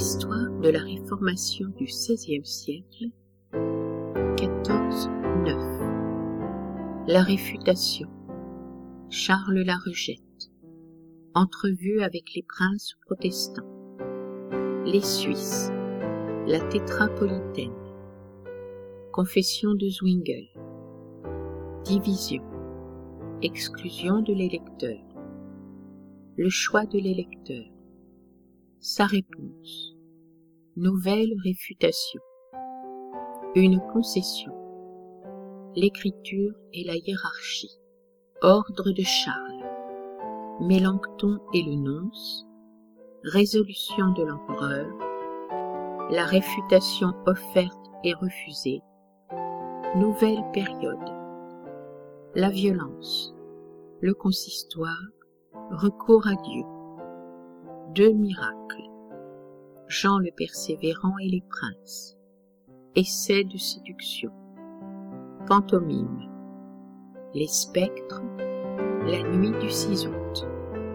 Histoire de la Réformation du XVIe siècle, 14-9. La réfutation. Charles la rejette. Entrevue avec les princes protestants. Les Suisses. La tétrapolitaine. Confession de Zwingli. Division. Exclusion de l'électeur. Le choix de l'électeur. Sa réponse. Nouvelle réfutation. Une concession. L'écriture et la hiérarchie. Ordre de Charles. Mélenchon et le nonce. Résolution de l'empereur. La réfutation offerte et refusée. Nouvelle période. La violence. Le consistoire. Recours à Dieu. 2 miracles. Jean le Persévérant et les princes. Essai de séduction. Pantomime. Les spectres. La nuit du 6 août.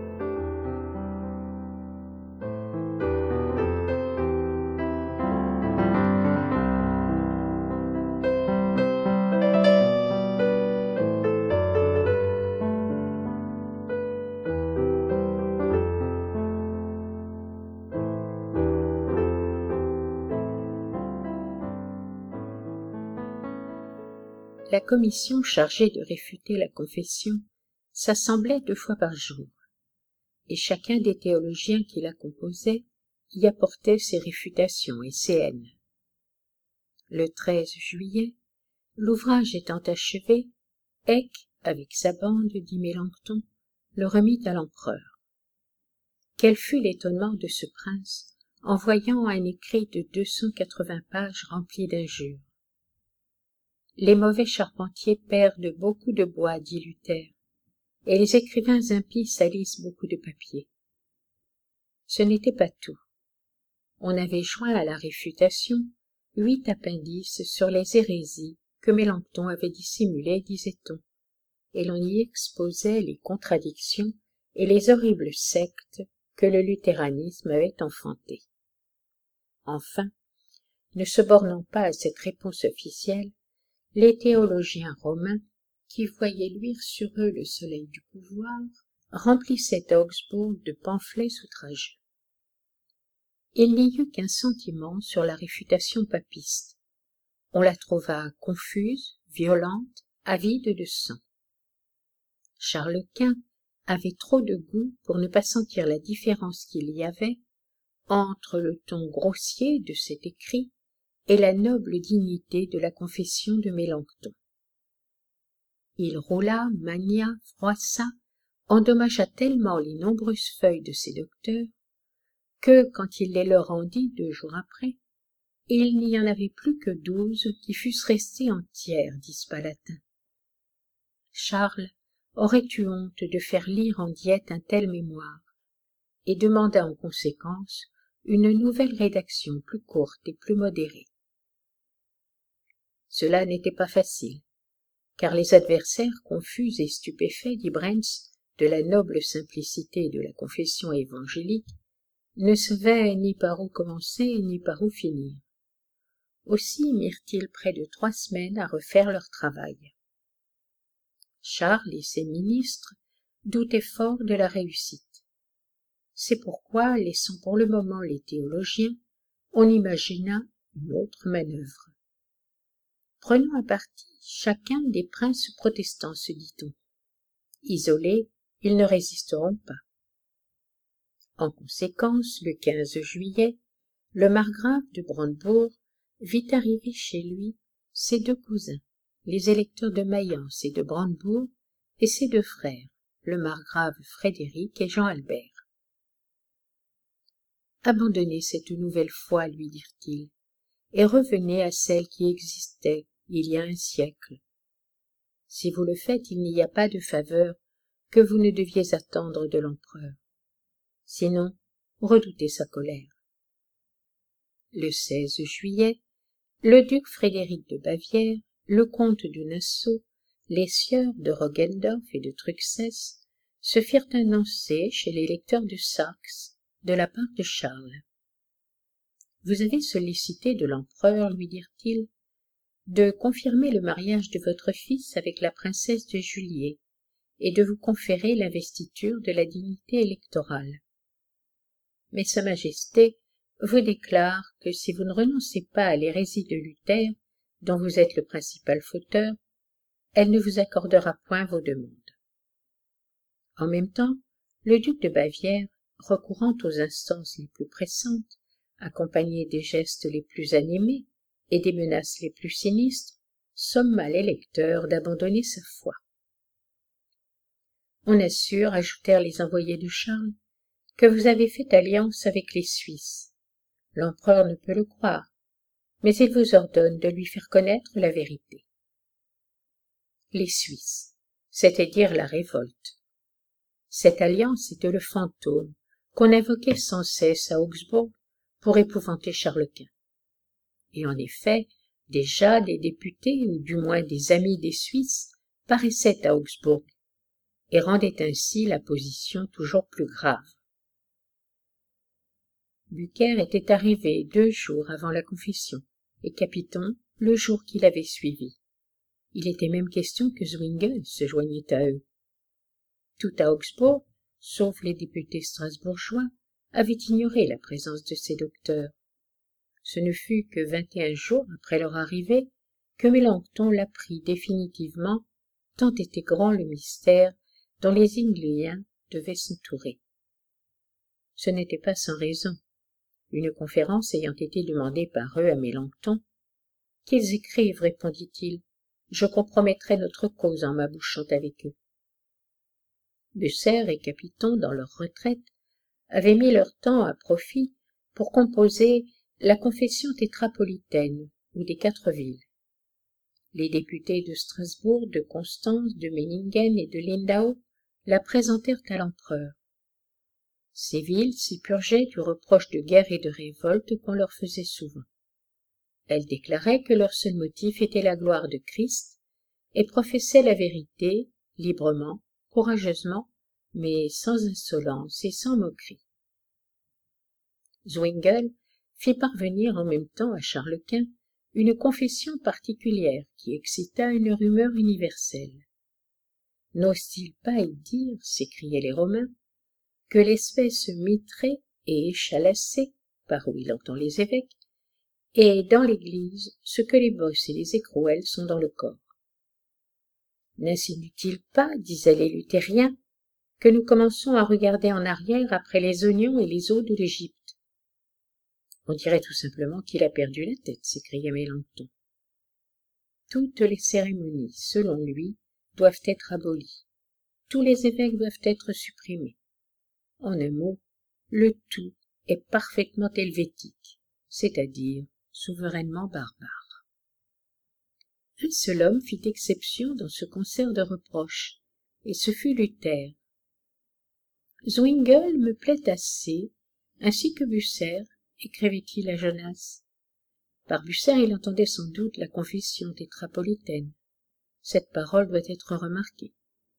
La commission chargée de réfuter la confession s'assemblait 2 fois par jour, et chacun des théologiens qui la composaient y apportait ses réfutations et ses haines. Le 13 juillet, l'ouvrage étant achevé, Eck, avec sa bande, dit Mélenchon, le remit à l'empereur. Quel fut l'étonnement de ce prince en voyant un écrit de 280 pages rempli d'injures. Les mauvais charpentiers perdent beaucoup de bois, dit Luther, et les écrivains impies salissent beaucoup de papier. Ce n'était pas tout. On avait joint à la réfutation 8 appendices sur les hérésies que Mélenchon avait dissimulées, disait-on, et l'on y exposait les contradictions et les horribles sectes que le luthéranisme avait enfantées. Enfin, ne se bornant pas à cette réponse officielle, les théologiens romains, qui voyaient luire sur eux le soleil du pouvoir, remplissaient Augsbourg de pamphlets outrageux. Il n'y eut qu'un sentiment sur la réfutation papiste. On la trouva confuse, violente, avide de sang. Charles Quint avait trop de goût pour ne pas sentir la différence qu'il y avait entre le ton grossier de cet écrit et la noble dignité de la confession de Mélenchon. Il roula, mania, froissa, endommagea tellement les nombreuses feuilles de ses docteurs que, quand il les leur rendit 2 jours après, il n'y en avait plus que 12 qui fussent restées entières, dit Spalatin. Charles aurait eu honte de faire lire en diète un tel mémoire, et demanda en conséquence une nouvelle rédaction plus courte et plus modérée. Cela n'était pas facile, car les adversaires confus et stupéfaits d'Ibrenz de la noble simplicité de la confession évangélique ne savaient ni par où commencer ni par où finir. Aussi mirent-ils près de 3 semaines à refaire leur travail. Charles et ses ministres doutaient fort de la réussite. C'est pourquoi, laissant pour le moment les théologiens, on imagina une autre manœuvre. Prenons à partie chacun des princes protestants, se dit-on. Isolés, ils ne résisteront pas. En conséquence, le 15 juillet, le margrave de Brandebourg vit arriver chez lui ses 2 cousins, les électeurs de Mayence et de Brandebourg, et ses 2 frères, le margrave Frédéric et Jean-Albert. Abandonnez cette nouvelle foi, lui dirent-ils, et revenez à celle qui existait il y a un siècle. Si vous le faites, il n'y a pas de faveur que vous ne deviez attendre de l'empereur. Sinon, redoutez sa colère. Le 16 juillet, le duc Frédéric de Bavière, le comte de Nassau, les sieurs de Roggendorf et de Truxès se firent annoncer chez les lecteurs de Saxe de la part de Charles. vous avez sollicité de l'empereur, lui dirent-ils, de confirmer le mariage de votre fils avec la princesse de Juliers et de vous conférer l'investiture de la dignité électorale. Mais Sa Majesté vous déclare que si vous ne renoncez pas à l'hérésie de Luther, dont vous êtes le principal fauteur, elle ne vous accordera point vos demandes. En même temps, le duc de Bavière, recourant aux instances les plus pressantes, accompagné des gestes les plus animés et des menaces les plus sinistres, somma l'électeur d'abandonner sa foi. On assure, ajoutèrent les envoyés de Charles, que vous avez fait alliance avec les Suisses. L'empereur ne peut le croire, mais il vous ordonne de lui faire connaître la vérité. Les Suisses, c'était dire la révolte. Cette alliance était le fantôme qu'on invoquait sans cesse à Augsbourg pour épouvanter Charles Quint. Et en effet, déjà des députés, ou du moins des amis des Suisses, paraissaient à Augsbourg, et rendaient ainsi la position toujours plus grave. Bucer était arrivé 2 jours avant la confession, et Capiton le jour qui l'avait suivi. Il était même question que Zwingle se joignît à eux. Tout à Augsbourg, sauf les députés strasbourgeois, avait ignoré la présence de ces docteurs. Ce ne fut que 21 jours après leur arrivée que Mélenchon l'apprit définitivement, tant était grand le mystère dont les Ingléens devaient s'entourer. Ce n'était pas sans raison. Une conférence ayant été demandée par eux à Mélenchon, « Qu'ils écrivent, répondit-il, je compromettrai notre cause en m'abouchant avec eux. » Bucer et Capiton, dans leur retraite, avaient mis leur temps à profit pour composer la confession tétrapolitaine, ou des 4 villes. Les députés de Strasbourg, de Constance, de Meiningen et de Lindau la présentèrent à l'empereur. Ces villes s'y purgeaient du reproche de guerre et de révolte qu'on leur faisait souvent. Elles déclaraient que leur seul motif était la gloire de Christ et professaient la vérité, librement, courageusement, mais sans insolence et sans moquerie. Zwingle fit parvenir en même temps à Charles Quint une confession particulière qui excita une rumeur universelle. N'ose-t-il pas y dire, s'écriaient les Romains, que l'espèce mitrée et échalassée, par où il entend les évêques, est dans l'Église ce que les bosses et les écrouelles sont dans le corps. N'insinue-t-il pas, disaient les luthériens, que nous commençons à regarder en arrière après les oignons et les eaux de l'Égypte? On dirait tout simplement qu'il a perdu la tête, s'écriait Mélenchon. Toutes les cérémonies, selon lui, doivent être abolies. Tous les évêques doivent être supprimés. En un mot, le tout est parfaitement helvétique, c'est-à-dire souverainement barbare. Un seul homme fit exception dans ce concert de reproches, et ce fut Luther. Zwingle me plaît assez, ainsi que Bucer, écrivait-il à Jonas. Par Bucer, il entendait sans doute la confession tétrapolitaine. Cette parole doit être remarquée.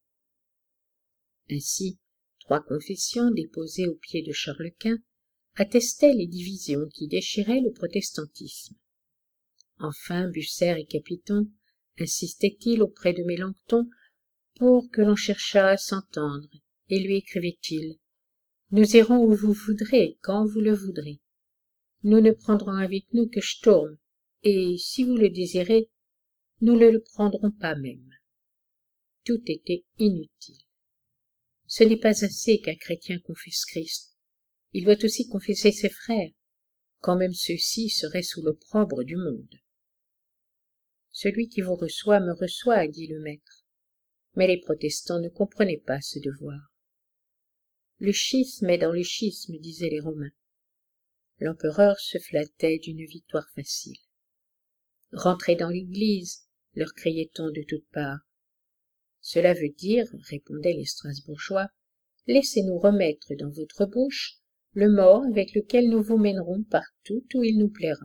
Ainsi, 3 confessions déposées aux pieds de Charles Quint attestaient les divisions qui déchiraient le protestantisme. Enfin, Bucer et Capiton insistaient-ils auprès de Mélenchon pour que l'on cherchât à s'entendre, et lui écrivait-il « Nous irons où vous voudrez, quand vous le voudrez. Nous ne prendrons avec nous que Sturm, et, si vous le désirez, nous ne le prendrons pas même. » Tout était inutile. Ce n'est pas assez qu'un chrétien confesse Christ. Il doit aussi confesser ses frères, quand même ceux-ci seraient sous l'opprobre du monde. Celui qui vous reçoit me reçoit, dit le maître. Mais les protestants ne comprenaient pas ce devoir. Le schisme est dans le schisme, disaient les Romains. L'empereur se flattait d'une victoire facile. Rentrez dans l'Église, leur criait-on de toutes parts. Cela veut dire, répondaient les Strasbourgeois, laissez-nous remettre dans votre bouche le mort avec lequel nous vous mènerons partout où il nous plaira.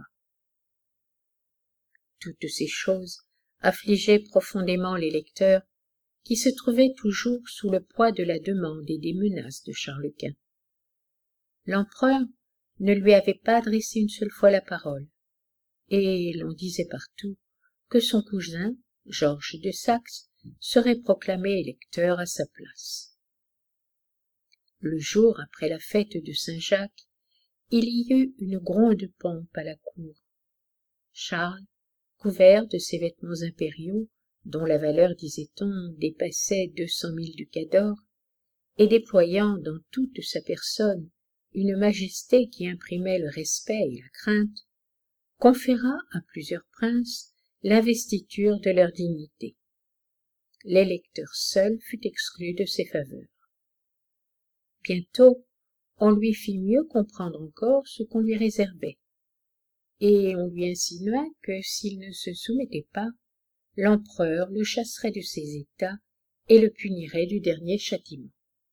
Toutes ces choses affligeaient profondément les lecteurs qui se trouvaient toujours sous le poids de la demande et des menaces de Charles Quint. L'empereur, ne lui avait pas adressé une seule fois la parole, et l'on disait partout que son cousin, Georges de Saxe, serait proclamé électeur à sa place. Le jour après la fête de Saint-Jacques, il y eut une gronde pompe à la cour. Charles, couvert de ses vêtements impériaux, dont la valeur, disait-on, dépassait 200 000 ducats d'or, et déployant dans toute sa personne une majesté qui imprimait le respect et la crainte, conféra à plusieurs princes l'investiture de leur dignité. L'électeur seul fut exclu de ses faveurs. Bientôt, on lui fit mieux comprendre encore ce qu'on lui réservait, et on lui insinua que s'il ne se soumettait pas, l'empereur le chasserait de ses états et le punirait du dernier châtiment.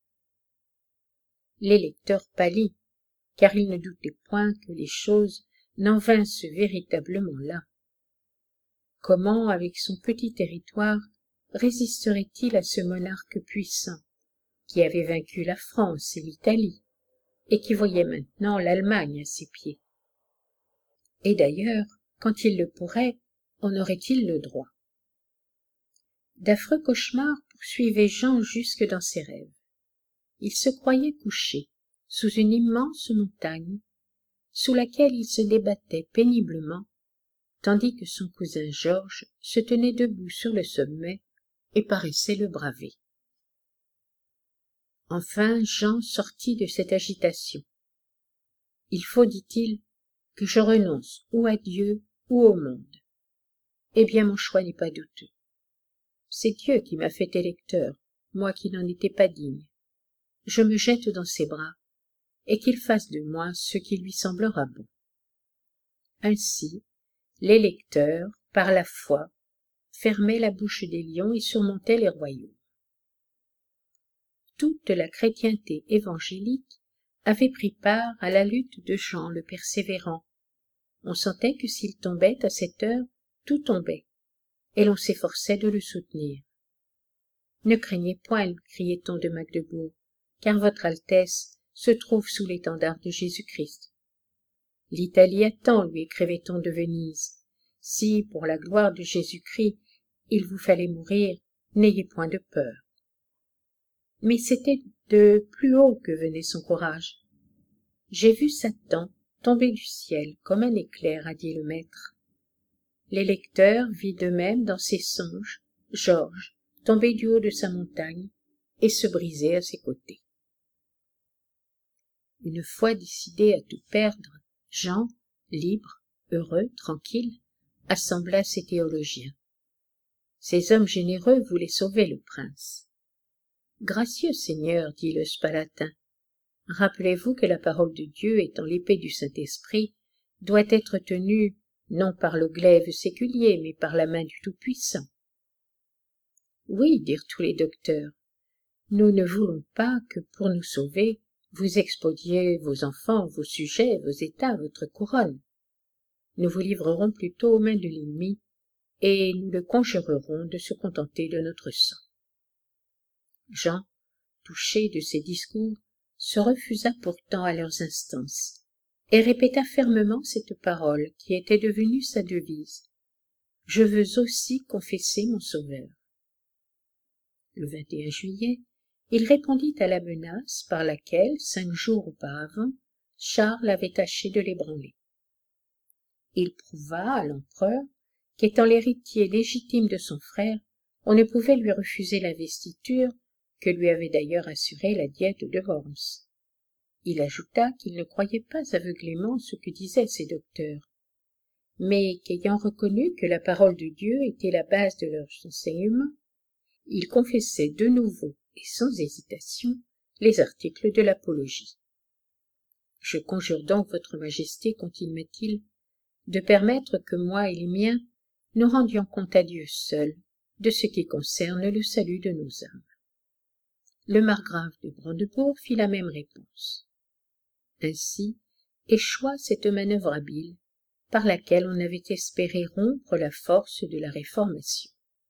L'électeur pâlit, car il ne doutait point que les choses n'en vinssent véritablement là. Comment, avec son petit territoire, résisterait-il à ce monarque puissant, qui avait vaincu la France et l'Italie, et qui voyait maintenant l'Allemagne à ses pieds? Et d'ailleurs, quand il le pourrait, en aurait-il le droit? D'affreux cauchemars poursuivaient Jean jusque dans ses rêves. Il se croyait couché sous une immense montagne, sous laquelle il se débattait péniblement, tandis que son cousin Georges se tenait debout sur le sommet et paraissait le braver. Enfin Jean sortit de cette agitation. « Il faut, dit-il, que je renonce ou à Dieu ou au monde. Eh bien, mon choix n'est pas douteux. C'est Dieu qui m'a fait électeur, moi qui n'en étais pas digne. Je me jette dans ses bras, et qu'il fasse de moi ce qui lui semblera bon. » Ainsi, l'électeur, par la foi, fermait la bouche des lions et surmontait les royaumes. Toute la chrétienté évangélique avait pris part à la lutte de Jean le persévérant. On sentait que s'il tombait à cette heure, tout tombait, et l'on s'efforçait de le soutenir. « Ne craignez point, criait-on de Magdebourg, car votre Altesse se trouve sous l'étendard de Jésus-Christ. L'Italie attend, lui écrivait-on de Venise. Si, pour la gloire de Jésus-Christ, il vous fallait mourir, n'ayez point de peur. » Mais c'était de plus haut que venait son courage. « J'ai vu Satan tomber du ciel comme un éclair, a dit le maître. » L'électeur vit de même dans ses songes Georges tomber du haut de sa montagne et se briser à ses côtés. Une fois décidé à tout perdre, Jean, libre, heureux, tranquille, assembla ses théologiens. Ces hommes généreux voulaient sauver le prince. « Gracieux Seigneur, dit le Spalatin, rappelez-vous que la parole de Dieu, étant l'épée du Saint-Esprit, doit être tenue non par le glaive séculier, mais par la main du Tout-Puissant. » Oui, dirent tous les docteurs, nous ne voulons pas que pour nous sauver, vous exposiez vos enfants, vos sujets, vos états, votre couronne. Nous vous livrerons plutôt aux mains de l'ennemi, et nous le conjurerons de se contenter de notre sang. Jean, touché de ces discours, se refusa pourtant à leurs instances, et répéta fermement cette parole qui était devenue sa devise. « Je veux aussi confesser mon Sauveur. » Le 21 juillet, il répondit à la menace par laquelle, 5 jours auparavant, Charles avait tâché de l'ébranler. Il prouva à l'empereur qu'étant l'héritier légitime de son frère, on ne pouvait lui refuser l'investiture que lui avait d'ailleurs assuré la diète de Worms. Il ajouta qu'il ne croyait pas aveuglément ce que disaient ses docteurs, mais qu'ayant reconnu que la parole de Dieu était la base de leurs enseignements, il confessait de nouveau et sans hésitation les articles de l'apologie. « Je conjure donc votre majesté, continua-t-il, de permettre que moi et les miens nous rendions compte à Dieu seul de ce qui concerne le salut de nos âmes. » Le margrave de Brandebourg fit la même réponse. Ainsi échoua cette manœuvre habile par laquelle on avait espéré rompre la force de la Réformation.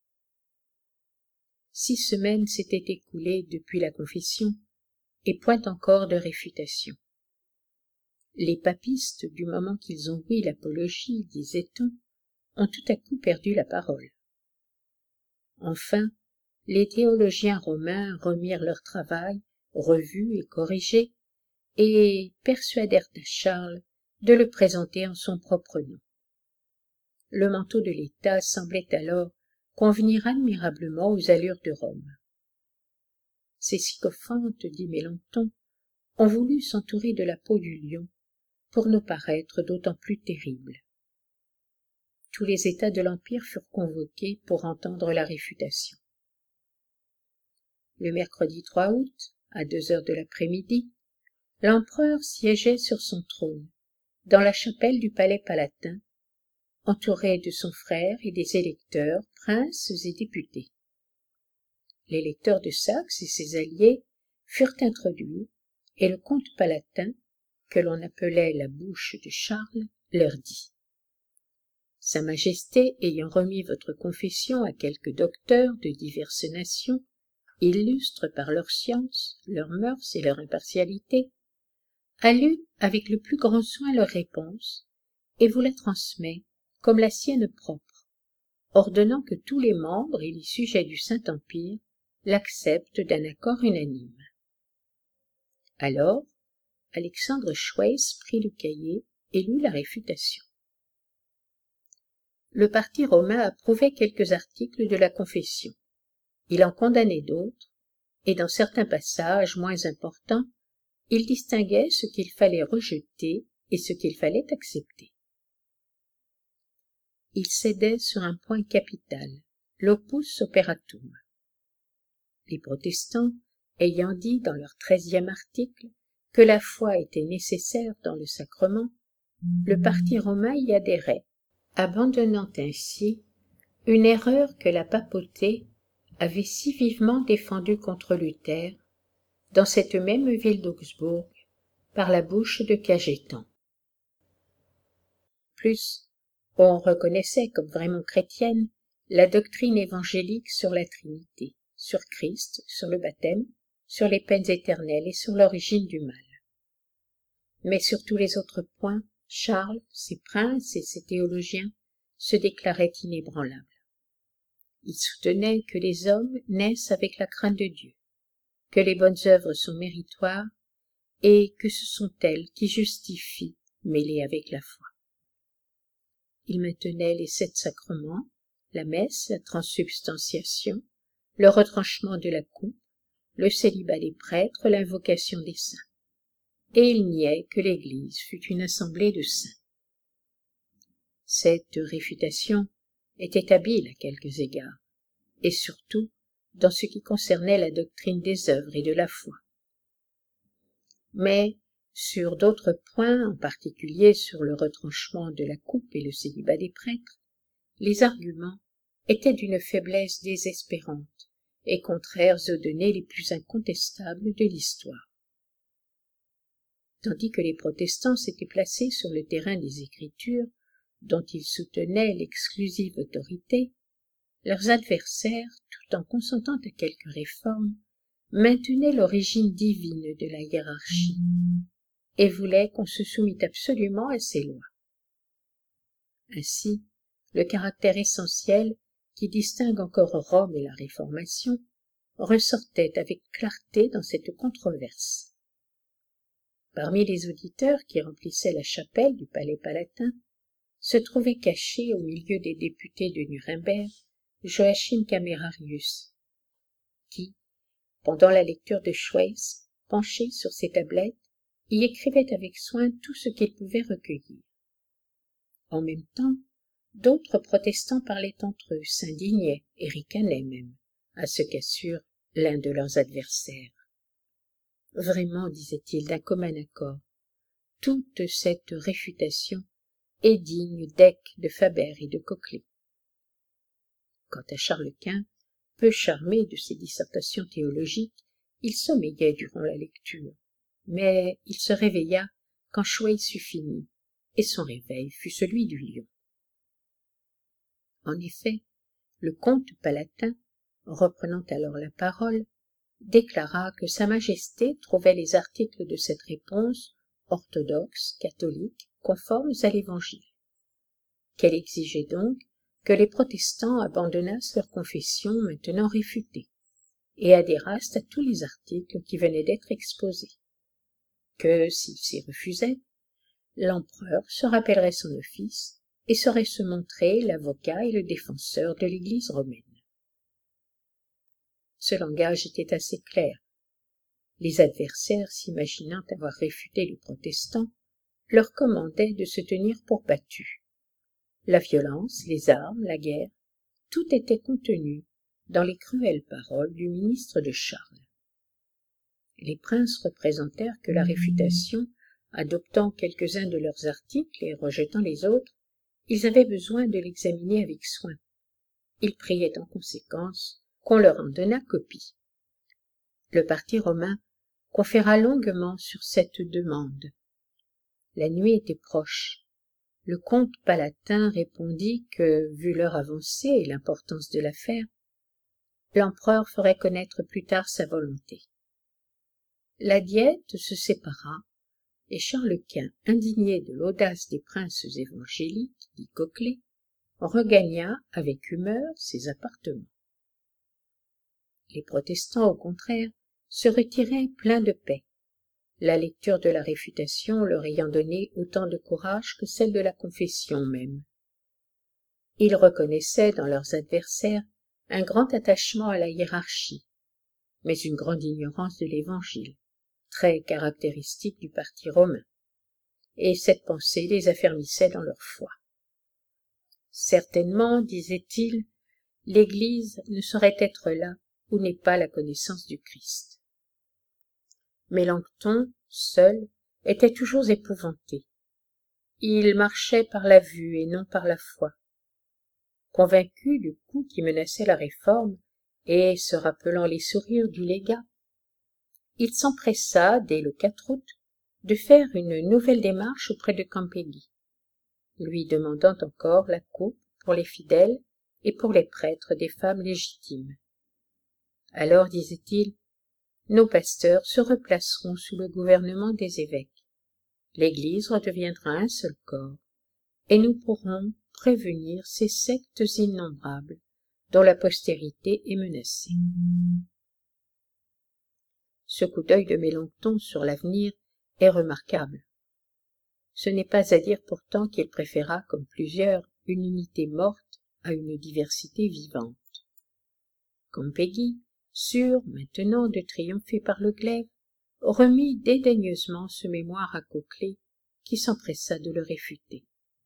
6 semaines s'étaient écoulées depuis la confession, et point encore de réfutation. Les papistes, du moment qu'ils ont ouï l'apologie, disait-on, ont tout à coup perdu la parole. Enfin, les théologiens romains remirent leur travail, revu et corrigé, et persuadèrent à Charles de le présenter en son propre nom. Le manteau de l'État semblait alors convenir admirablement aux allures de Rome. Ces sycophantes, dit Mélenchon, ont voulu s'entourer de la peau du lion pour nous paraître d'autant plus terribles. Tous les États de l'Empire furent convoqués pour entendre la réfutation. Le mercredi 3 août, à 2 heures de l'après-midi, l'empereur siégeait sur son trône, dans la chapelle du palais palatin, entouré de son frère et des électeurs, princes et députés. L'électeur de Saxe et ses alliés furent introduits, et le comte palatin, que l'on appelait la bouche de Charles, leur dit : « Sa Majesté ayant remis votre confession à quelques docteurs de diverses nations, illustres par leur science, leurs mœurs et leur impartialité, a lu avec le plus grand soin leur réponse, et vous la transmet comme la sienne propre, ordonnant que tous les membres et les sujets du Saint-Empire l'acceptent d'un accord unanime. » Alors, Alexandre Schweitz prit le cahier et lut la réfutation. Le parti romain approuvait quelques articles de la confession. Il en condamnait d'autres, et dans certains passages moins importants, il distinguait ce qu'il fallait rejeter et ce qu'il fallait accepter. Il cédait sur un point capital, l'opus operatum. Les protestants, ayant dit dans leur 13e article que la foi était nécessaire dans le sacrement, le parti romain y adhérait, abandonnant ainsi une erreur que la papauté avait si vivement défendue contre Luther, dans cette même ville d'Augsbourg, par la bouche de Cajetan. Plus, on reconnaissait comme vraiment chrétienne la doctrine évangélique sur la Trinité, sur Christ, sur le baptême, sur les peines éternelles et sur l'origine du mal. Mais sur tous les autres points, Charles, ses princes et ses théologiens se déclaraient inébranlables. Ils soutenaient que les hommes naissent avec la crainte de Dieu, que les bonnes œuvres sont méritoires et que ce sont elles qui justifient, mêlées avec la foi. Ils maintenaient les 7 sacrements, la messe, la transsubstantiation, le retranchement de la coupe, le célibat des prêtres, l'invocation des saints. Et ils niaient que l'Église fût une assemblée de saints. Cette réfutation était habile à quelques égards, et surtout dans ce qui concernait la doctrine des œuvres et de la foi. Mais sur d'autres points, en particulier sur le retranchement de la coupe et le célibat des prêtres, les arguments étaient d'une faiblesse désespérante et contraires aux données les plus incontestables de l'histoire. Tandis que les protestants s'étaient placés sur le terrain des Écritures, dont ils soutenaient l'exclusive autorité, leurs adversaires, tout en consentant à quelques réformes, maintenaient l'origine divine de la hiérarchie et voulaient qu'on se soumît absolument à ces lois. Ainsi, le caractère essentiel qui distingue encore Rome et la Réformation ressortait avec clarté dans cette controverse. Parmi les auditeurs qui remplissaient la chapelle du palais palatin, se trouvait caché au milieu des députés de Nuremberg Joachim Camerarius, qui, pendant la lecture de Schweitz, penché sur ses tablettes, y écrivait avec soin tout ce qu'il pouvait recueillir. En même temps, d'autres protestants parlaient entre eux, s'indignaient et ricanaient même, à ce qu'assure l'un de leurs adversaires. Vraiment, disait-il d'un commun accord, toute cette réfutation est digne d'Eck, de Faber et de Coquelet. Quant à Charles Quint, peu charmé de ses dissertations théologiques, il sommeillait durant la lecture, mais il se réveilla quand Schweitz eut fini, et son réveil fut celui du lion. En effet, le comte palatin, reprenant alors la parole, déclara que Sa Majesté trouvait les articles de cette réponse orthodoxes, catholiques, conformes à l'Évangile, qu'elle exigeait donc que les protestants abandonnassent leur confession maintenant réfutée et adhérassent à tous les articles qui venaient d'être exposés, que, s'ils s'y refusaient, l'empereur se rappellerait son office et saurait se montrer l'avocat et le défenseur de l'Église romaine. Ce langage était assez clair. Les adversaires, s'imaginant avoir réfuté les protestants, leur commandaient de se tenir pour battus. La violence, les armes, la guerre, tout était contenu dans les cruelles paroles du ministre de Charles. Les princes représentèrent que la réfutation, adoptant quelques-uns de leurs articles et rejetant les autres, ils avaient besoin de l'examiner avec soin. Ils priaient en conséquence qu'on leur en donnât copie. Le parti romain conféra longuement sur cette demande. La nuit était proche. Le comte Palatin répondit que, vu l'heure avancée et l'importance de l'affaire, l'empereur ferait connaître plus tard sa volonté. La diète se sépara, et Charles Quint, indigné de l'audace des princes évangéliques, dit Coquelet, regagna avec humeur ses appartements. Les protestants, au contraire, se retiraient pleins de paix, la lecture de la réfutation leur ayant donné autant de courage que celle de la confession même. Ils reconnaissaient dans leurs adversaires un grand attachement à la hiérarchie, mais une grande ignorance de l'Évangile, très caractéristique du parti romain, et cette pensée les affermissait dans leur foi. Certainement, disaient-ils, l'Église ne saurait être là où n'est pas la connaissance du Christ. Mélenchon, seul, était toujours épouvanté. Il marchait par la vue et non par la foi. Convaincu du coup qui menaçait la réforme, et se rappelant les sourires du légat, il s'empressa, dès le 4 août, de faire une nouvelle démarche auprès de Campeggy, lui demandant encore la coupe pour les fidèles et pour les prêtres des femmes légitimes. Alors, disait-il, nos pasteurs se replaceront sous le gouvernement des évêques. L'Église redeviendra un seul corps, et nous pourrons prévenir ces sectes innombrables dont la postérité est menacée. Ce coup d'œil de Mélenchon sur l'avenir est remarquable. Ce n'est pas à dire pourtant qu'il préféra, comme plusieurs, une unité morte à une diversité vivante. Campeggy, sûr maintenant de triompher par le glaive, remit dédaigneusement ce mémoire à Coquelet, qui s'empressa de le réfuter.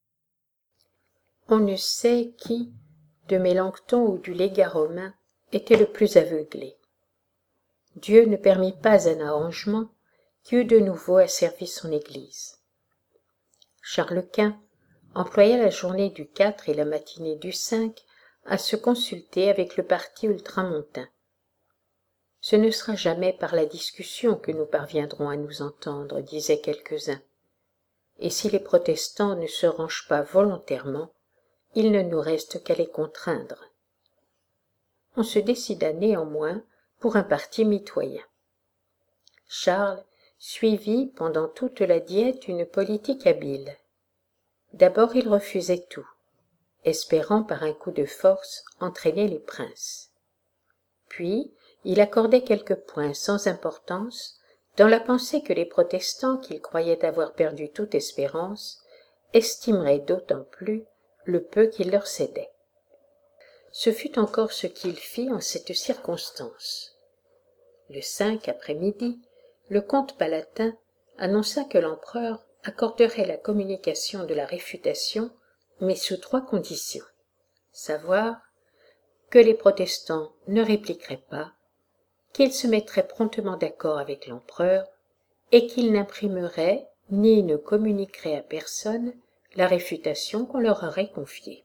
On ne sait qui, de Mélenchon ou du légat romain, était le plus aveuglé. Dieu ne permit pas un arrangement qui eût de nouveau asservi son Église. Charles Quint employa la journée du 4 et la matinée du 5 à se consulter avec le parti ultramontain. Ce ne sera jamais par la discussion que nous parviendrons à nous entendre, disaient quelques-uns. Et si les protestants ne se rangent pas volontairement, il ne nous reste qu'à les contraindre. On se décida néanmoins pour un parti mitoyen. Charles suivit pendant toute la diète une politique habile. D'abord il refusait tout, espérant par un coup de force entraîner les princes. Puis il accordait quelques points sans importance dans la pensée que les protestants, qu'il croyait avoir perdu toute espérance, estimeraient d'autant plus le peu qu'il leur cédait. Ce fut encore ce qu'il fit en cette circonstance. Le 5 après-midi, le comte Palatin annonça que l'empereur accorderait la communication de la réfutation, mais sous 3 conditions, savoir que les protestants ne répliqueraient pas, qu'ils se mettraient promptement d'accord avec l'empereur et qu'ils n'imprimeraient ni ne communiqueraient à personne la réfutation qu'on leur aurait confiée.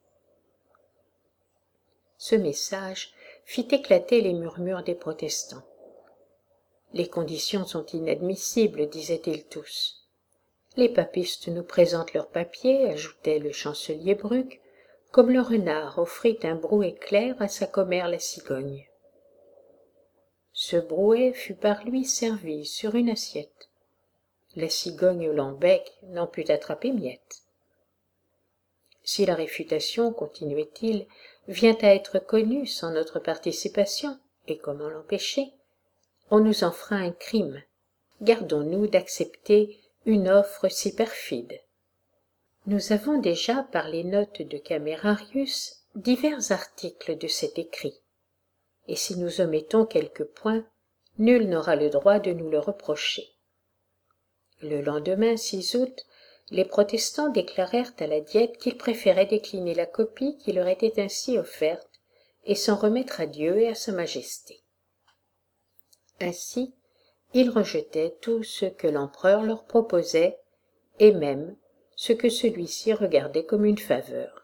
Ce message fit éclater les murmures des protestants. Les conditions sont inadmissibles, disaient-ils tous. Les papistes nous présentent leurs papiers, ajoutait le chancelier Bruck, comme le renard offrit un brouet clair à sa commère la cigogne. Ce brouet fut par lui servi sur une assiette. La cigogne au lambec n'en put attraper miette. Si la réfutation, continuait-il, vient à être connue sans notre participation, et comment l'empêcher, on nous en fera un crime. Gardons-nous d'accepter une offre si perfide. Nous avons déjà, par les notes de Camerarius, divers articles de cet écrit, et si nous omettons quelques points, nul n'aura le droit de nous le reprocher. Le lendemain, 6 août, les protestants déclarèrent à la Diète qu'ils préféraient décliner la copie qui leur était ainsi offerte et s'en remettre à Dieu et à sa Majesté. Ainsi, ils rejetaient tout ce que l'empereur leur proposait, et même ce que celui-ci regardait comme une faveur.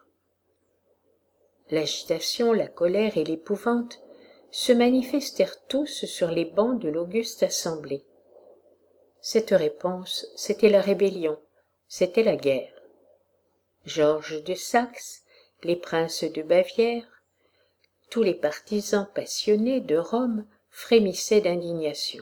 L'agitation, la colère et l'épouvante se manifestèrent tous sur les bancs de l'auguste assemblée. Cette réponse, c'était la rébellion, c'était la guerre. Georges de Saxe, les princes de Bavière, tous les partisans passionnés de Rome frémissaient d'indignation.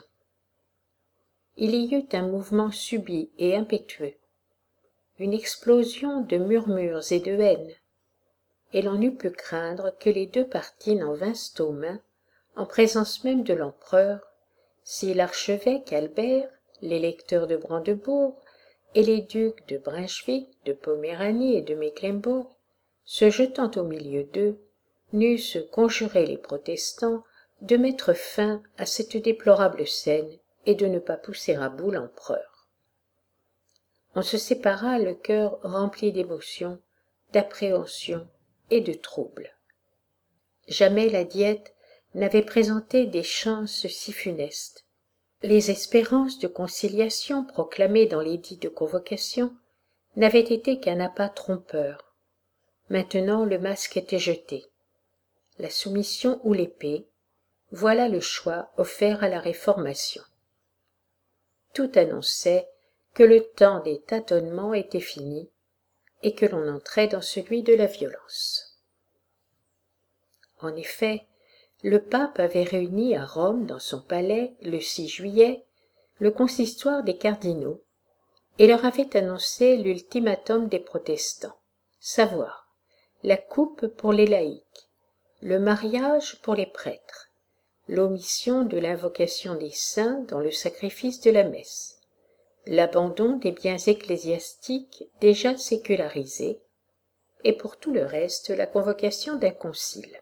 Il y eut un mouvement subit et impétueux, une explosion de murmures et de haine, et l'on eût pu craindre que les deux partis n'en vinssent aux mains, en présence même de l'empereur, si l'archevêque Albert, l'électeur de Brandebourg et les ducs de Brunswick, de Poméranie et de Mecklembourg, se jetant au milieu d'eux, n'eussent conjuré les protestants de mettre fin à cette déplorable scène et de ne pas pousser à bout l'empereur. On se sépara le cœur rempli d'émotion, d'appréhension et de trouble. Jamais la Diète n'avait présenté des chances si funestes. Les espérances de conciliation proclamées dans l'édit de convocation n'avaient été qu'un appât trompeur. Maintenant le masque était jeté. La soumission ou l'épée, voilà le choix offert à la Réformation. Tout annonçait que le temps des tâtonnements était fini et que l'on entrait dans celui de la violence. En effet, le pape avait réuni à Rome dans son palais, le 6 juillet, le consistoire des cardinaux, et leur avait annoncé l'ultimatum des protestants, savoir la coupe pour les laïcs, le mariage pour les prêtres, l'omission de l'invocation des saints dans le sacrifice de la messe, l'abandon des biens ecclésiastiques déjà sécularisés, et pour tout le reste la convocation d'un concile.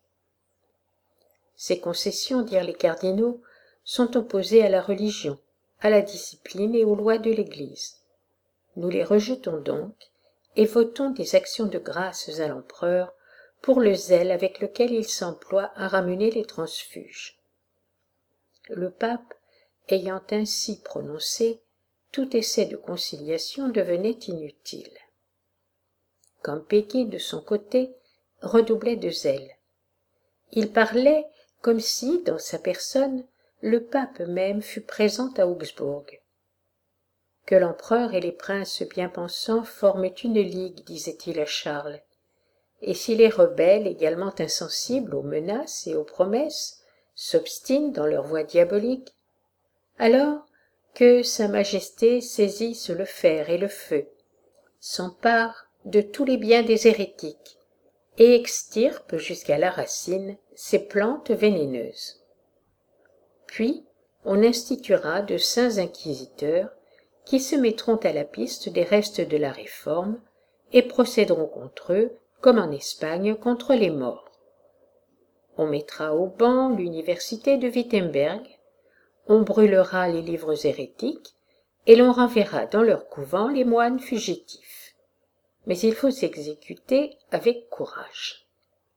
Ces concessions, dirent les cardinaux, sont opposées à la religion, à la discipline et aux lois de l'Église. Nous les rejetons donc et votons des actions de grâce à l'empereur pour le zèle avec lequel il s'emploie à ramener les transfuges. Le pape, ayant ainsi prononcé, tout essai de conciliation devenait inutile. Campeggio, de son côté, redoublait de zèle. Il parlait comme si, dans sa personne, le pape même fût présent à Augsbourg. Que l'empereur et les princes bien-pensants forment une ligue, disait-il à Charles, et si les rebelles, également insensibles aux menaces et aux promesses, s'obstinent dans leur voie diabolique, alors que sa majesté saisisse le fer et le feu, s'empare de tous les biens des hérétiques, et extirpe jusqu'à la racine ces plantes vénéneuses. Puis on instituera de saints inquisiteurs qui se mettront à la piste des restes de la réforme et procéderont contre eux comme en Espagne contre les morts. On mettra au ban l'université de Wittenberg, on brûlera les livres hérétiques et l'on renverra dans leur couvent les moines fugitifs. Mais il faut s'exécuter avec courage.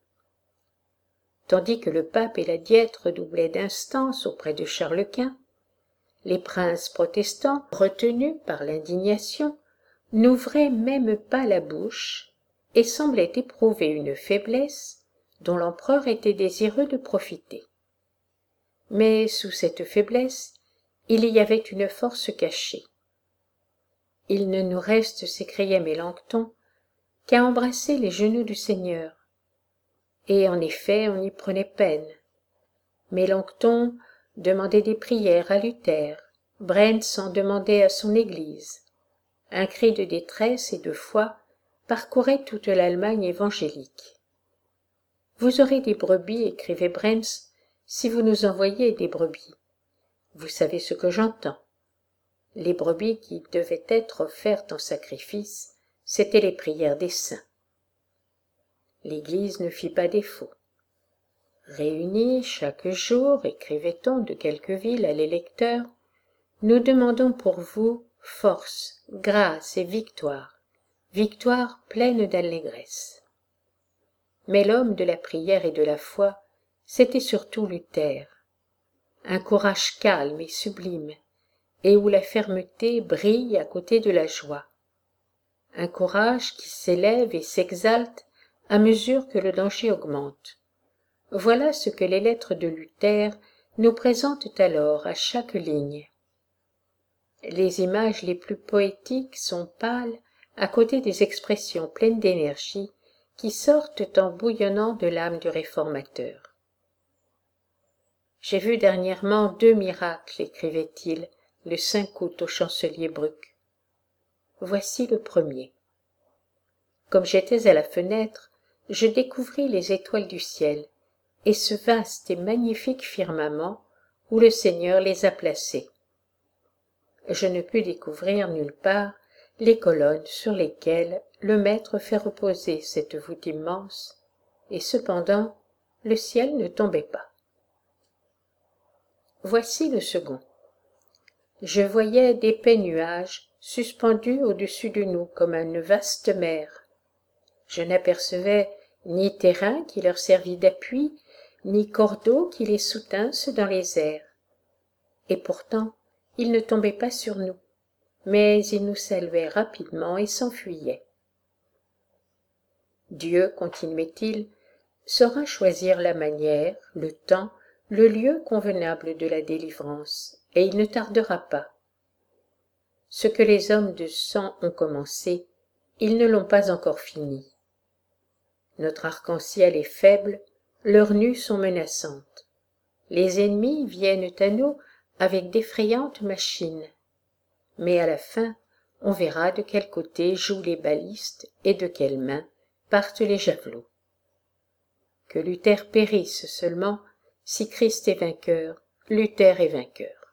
Tandis que le pape et la Diète redoublaient d'instances auprès de Charles Quint, les princes protestants, retenus par l'indignation, n'ouvraient même pas la bouche et semblaient éprouver une faiblesse dont l'empereur était désireux de profiter. Mais sous cette faiblesse, il y avait une force cachée. Il ne nous reste, s'écriait Mélenchon, qu'à embrasser les genoux du Seigneur. Et en effet, on y prenait peine. Mélenchon demandait des prières à Luther, Brentz en demandait à son église. Un cri de détresse et de foi parcourait toute l'Allemagne évangélique. « Vous aurez des brebis, écrivait Brentz, si vous nous envoyez des brebis. Vous savez ce que j'entends. Les brebis qui devaient être offertes en sacrifice, c'étaient les prières des saints. » L'Église ne fit pas défaut. Réunis chaque jour, écrivait-on de quelque ville à l'électeur, nous demandons pour vous force, grâce et victoire, victoire pleine d'allégresse. Mais l'homme de la prière et de la foi, c'était surtout Luther, un courage calme et sublime, et où la fermeté brille à côté de la joie. Un courage qui s'élève et s'exalte à mesure que le danger augmente. Voilà ce que les lettres de Luther nous présentent alors à chaque ligne. Les images les plus poétiques sont pâles à côté des expressions pleines d'énergie qui sortent en bouillonnant de l'âme du réformateur. « J'ai vu dernièrement 2 miracles, écrivait-il, le 5 août au chancelier Bruck. Voici le premier. Comme j'étais à la fenêtre, je découvris les étoiles du ciel et ce vaste et magnifique firmament où le Seigneur les a placées. Je ne pus découvrir nulle part les colonnes sur lesquelles le Maître fait reposer cette voûte immense, et cependant le ciel ne tombait pas. Voici le second. Je voyais d'épais nuages suspendus au-dessus de nous comme une vaste mer. Je n'apercevais ni terrain qui leur servît d'appui, ni cordeau qui les soutinssent dans les airs. Et pourtant, ils ne tombaient pas sur nous, mais ils nous saluaient rapidement et s'enfuyaient. Dieu, continuait-il, saura choisir la manière, le temps, le lieu convenable de la délivrance, et il ne tardera pas. Ce que les hommes de sang ont commencé, ils ne l'ont pas encore fini. Notre arc-en-ciel est faible, leurs nues sont menaçantes. Les ennemis viennent à nous avec d'effrayantes machines. Mais à la fin, on verra de quel côté jouent les balistes et de quelle main partent les javelots. Que Luther périsse seulement, si Christ est vainqueur, Luther est vainqueur.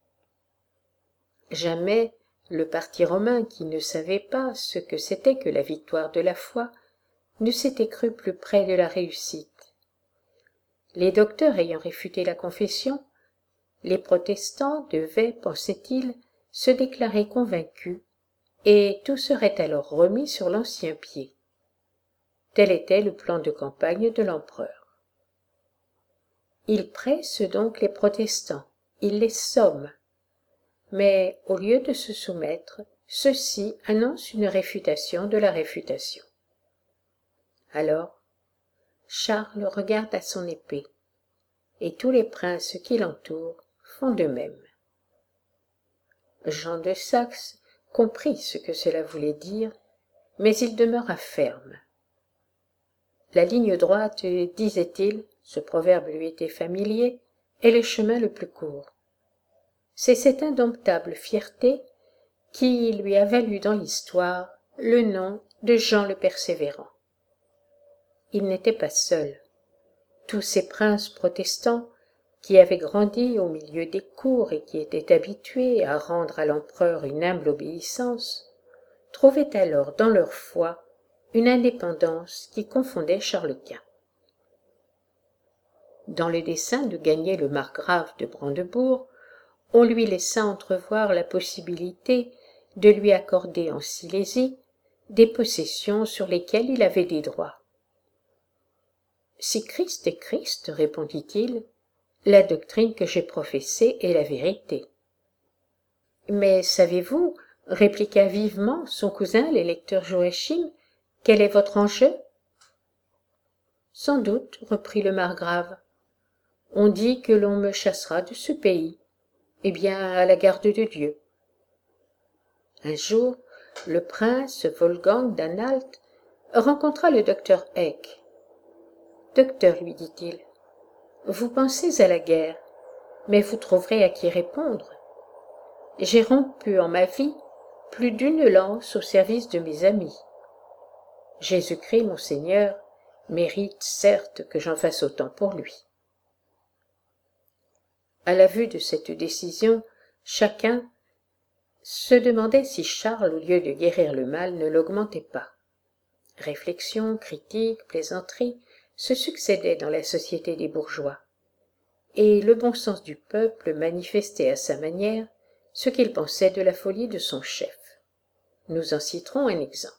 Jamais le parti romain, qui ne savait pas ce que c'était que la victoire de la foi, ne s'était cru plus près de la réussite. Les docteurs ayant réfuté la confession, les protestants devaient, pensait-il, se déclarer convaincus, et tout serait alors remis sur l'ancien pied. Tel était le plan de campagne de l'empereur. Il presse donc les protestants, il les somme, mais au lieu de se soumettre, ceux-ci annoncent une réfutation de la réfutation. Alors, Charles regarde à son épée, et tous les princes qui l'entourent font de même. Jean de Saxe comprit ce que cela voulait dire, mais il demeura ferme. La ligne droite, disait-il, ce proverbe lui était familier, est le chemin le plus court. C'est cette indomptable fierté qui lui a valu dans l'histoire le nom de Jean le Persévérant. Il n'était pas seul. Tous ces princes protestants qui avaient grandi au milieu des cours et qui étaient habitués à rendre à l'empereur une humble obéissance, trouvaient alors dans leur foi une indépendance qui confondait Charles Quint. Dans le dessein de gagner le margrave de Brandebourg, on lui laissa entrevoir la possibilité de lui accorder en Silésie des possessions sur lesquelles il avait des droits. « Si Christ est Christ, répondit-il, la doctrine que j'ai professée est la vérité. » « Mais savez-vous, répliqua vivement son cousin l'électeur Joachim, quel est votre enjeu ? » « Sans doute, reprit le margrave. On dit que l'on me chassera de ce pays. Eh bien, à la garde de Dieu. Un jour, le prince Wolfgang d'Anhalt rencontra le docteur Eck. « Docteur, lui dit-il, vous pensez à la guerre, mais vous trouverez à qui répondre. j'ai rompu en ma vie plus d'une lance au service de mes amis. Jésus-Christ, mon Seigneur, mérite certes que j'en fasse autant pour lui. » À la vue de cette décision, chacun se demandait si Charles, au lieu de guérir le mal, ne l'augmentait pas. Réflexions, critiques, plaisanteries se succédaient dans la société des bourgeois, et le bon sens du peuple manifestait à sa manière ce qu'il pensait de la folie de son chef. Nous en citerons un exemple.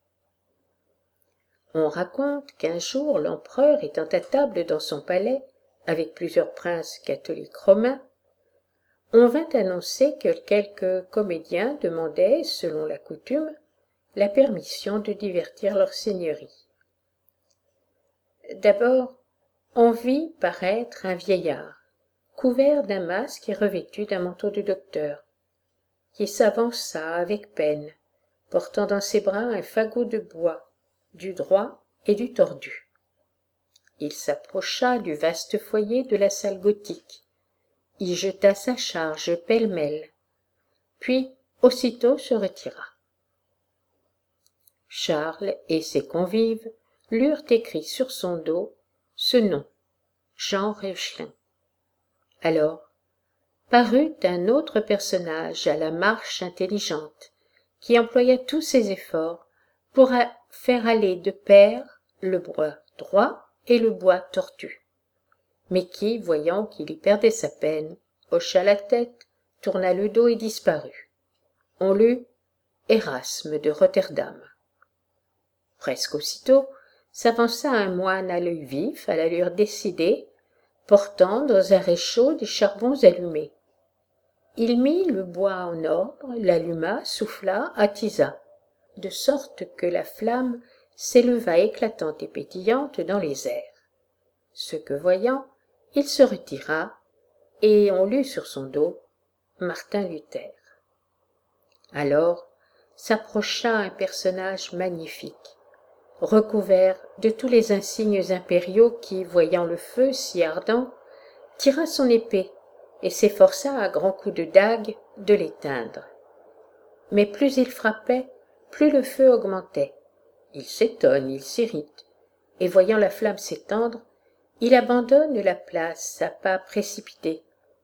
On raconte qu'un jour l'empereur, étant à table dans son palais avec plusieurs princes catholiques romains, on vint annoncer que quelques comédiens demandaient, selon la coutume, la permission de divertir leur seigneurie. D'abord, on vit paraître un vieillard, couvert d'un masque et revêtu d'un manteau de docteur, qui s'avança avec peine, portant dans ses bras un fagot de bois, du droit et du tordu. Il s'approcha du vaste foyer de la salle gothique, y jeta sa charge pêle-mêle, puis aussitôt se retira. Charles et ses convives lurent écrit sur son dos ce nom, Jean Reuchlin. Alors parut un autre personnage à la marche intelligente, qui employa tous ses efforts pour faire aller de pair le bois droit et le bois tortu, mais qui, voyant qu'il y perdait sa peine, hocha la tête, tourna le dos et disparut. On lut Erasme de Rotterdam. Presque aussitôt s'avança un moine à l'œil vif, à l'allure décidée, portant dans un réchaud des charbons allumés. Il mit le bois en ordre, l'alluma, souffla, attisa, de sorte que la flamme s'éleva éclatante et pétillante dans les airs. Ce que voyant, il se retira, et on lut sur son dos Martin Luther. Alors s'approcha un personnage magnifique, recouvert de tous les insignes impériaux qui, voyant le feu si ardent, tira son épée et s'efforça à grands coups de dague de l'éteindre. Mais plus il frappait, plus le feu augmentait. Il s'étonne, il s'irrite, et voyant la flamme s'étendre, il abandonne la place à pas précipités.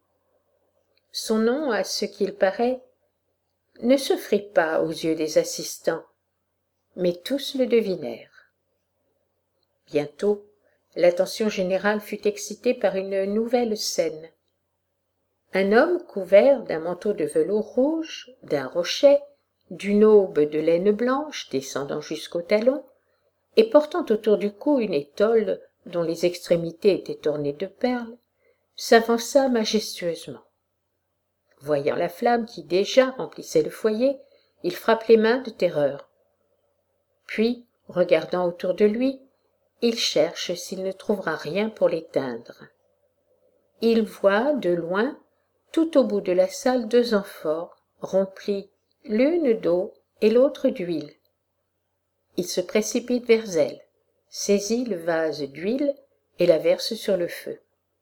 Son nom, à ce qu'il paraît, ne s'offrit pas aux yeux des assistants, mais tous le devinèrent. Bientôt, l'attention générale fut excitée par une nouvelle scène. Un homme couvert d'un manteau de velours rouge, d'un rochet, d'une aube de laine blanche descendant jusqu'aux talons, et portant autour du cou une étole dont les extrémités étaient ornées de perles, s'avança majestueusement. Voyant la flamme qui déjà remplissait le foyer, il frappe les mains de terreur. Puis, regardant autour de lui, il cherche s'il ne trouvera rien pour l'éteindre. Il voit, de loin, tout au bout de la salle, deux amphores, remplies l'une d'eau et l'autre d'huile. Il se précipite vers elles, saisit le vase d'huile et la verse sur le feu.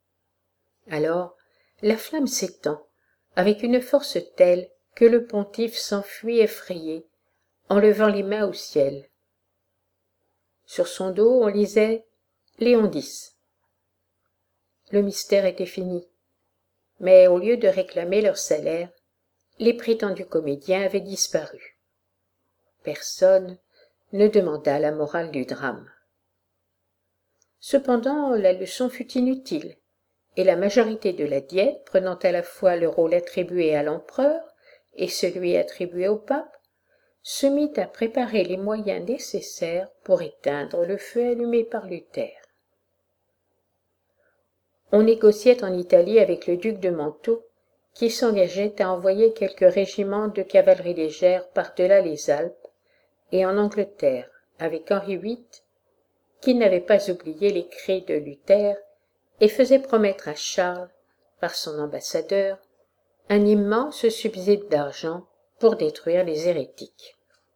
Alors la flamme s'étend, avec une force telle que le pontife s'enfuit effrayé, en levant les mains au ciel. Sur son dos on lisait Léon X. Le mystère était fini, mais au lieu de réclamer leur salaire, les prétendus comédiens avaient disparu. Personne ne demanda la morale du drame. Cependant la leçon fut inutile, et la majorité de la diète, prenant à la fois le rôle attribué à l'empereur et celui attribué au pape, se mit à préparer les moyens nécessaires pour éteindre le feu allumé par Luther. On négociait en Italie avec le duc de Mantoue, qui s'engageait à envoyer quelques régiments de cavalerie légère par-delà les Alpes, et en Angleterre, avec Henri VIII, qui n'avait pas oublié les cris de Luther et faisait promettre à Charles, par son ambassadeur, un immense subside d'argent pour détruire les hérétiques.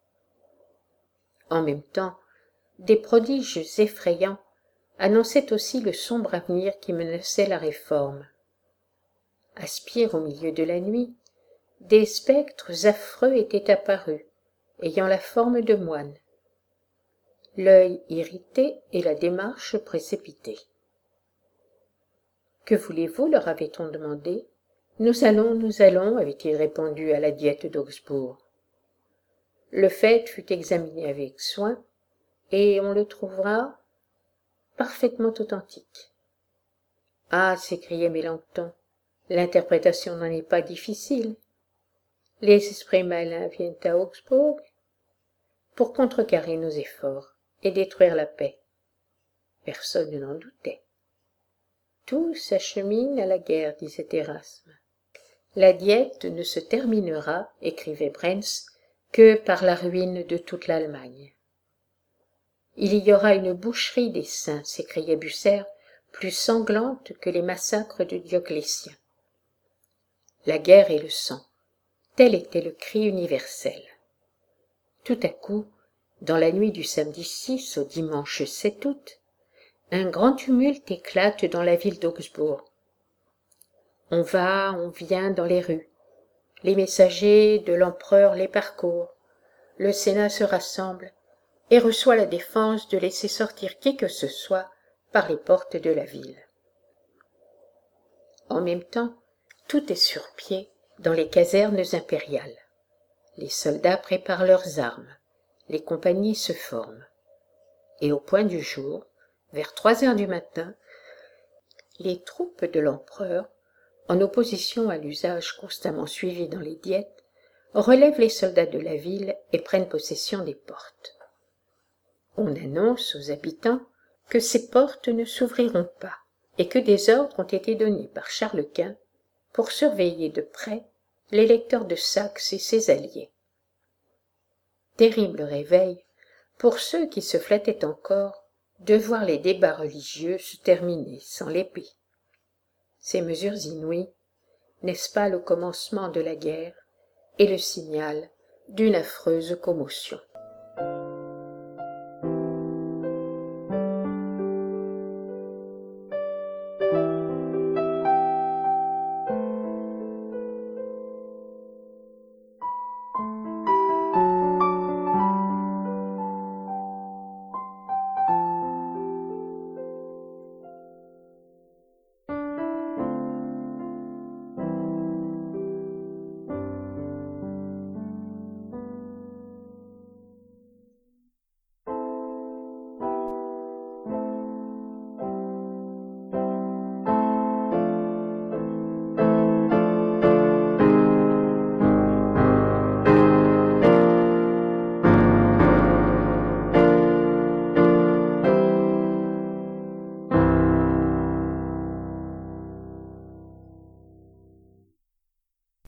En même temps, des prodiges effrayants annonçaient aussi le sombre avenir qui menaçait la réforme. À Spire, au milieu de la nuit, des spectres affreux étaient apparus, ayant la forme de moines, l'œil irrité et la démarche précipitée. « Que voulez-vous » leur avait-on demandé. « Nous allons, avait-il répondu à la Diète d'Augsbourg. Le fait fut examiné avec soin, et on le trouvera parfaitement authentique. « Ah » s'écriait Mélenchon, « l'interprétation n'en est pas difficile. Les esprits malins viennent à Augsbourg pour contrecarrer nos efforts et détruire la paix. » Personne n'en doutait. « Tout s'achemine à la guerre, disait Erasme. La Diète ne se terminera, écrivait Brentz, que par la ruine de toute l'Allemagne. Il y aura une boucherie des saints, s'écriait Bucer, plus sanglante que les massacres de Dioclétien. La guerre et le sang, tel était le cri universel. Tout à coup, dans la nuit du samedi 6 au dimanche 7 août, un grand tumulte éclate dans la ville d'Augsbourg. On va, on vient dans les rues. Les messagers de l'empereur les parcourent. Le Sénat se rassemble et reçoit la défense de laisser sortir qui que ce soit par les portes de la ville. En même temps, tout est sur pied dans les casernes impériales. Les soldats préparent leurs armes, les compagnies se forment. Et au point du jour, vers 3 heures du matin, les troupes de l'empereur, en opposition à l'usage constamment suivi dans les diètes, relèvent les soldats de la ville et prennent possession des portes. On annonce aux habitants que ces portes ne s'ouvriront pas et que des ordres ont été donnés par Charles Quint pour surveiller de près l'électeur de Saxe et ses alliés. Terrible réveil pour ceux qui se flattaient encore de voir les débats religieux se terminer sans l'épée. Ces mesures inouïes, n'est-ce pas le commencement de la guerre et le signal d'une affreuse commotion?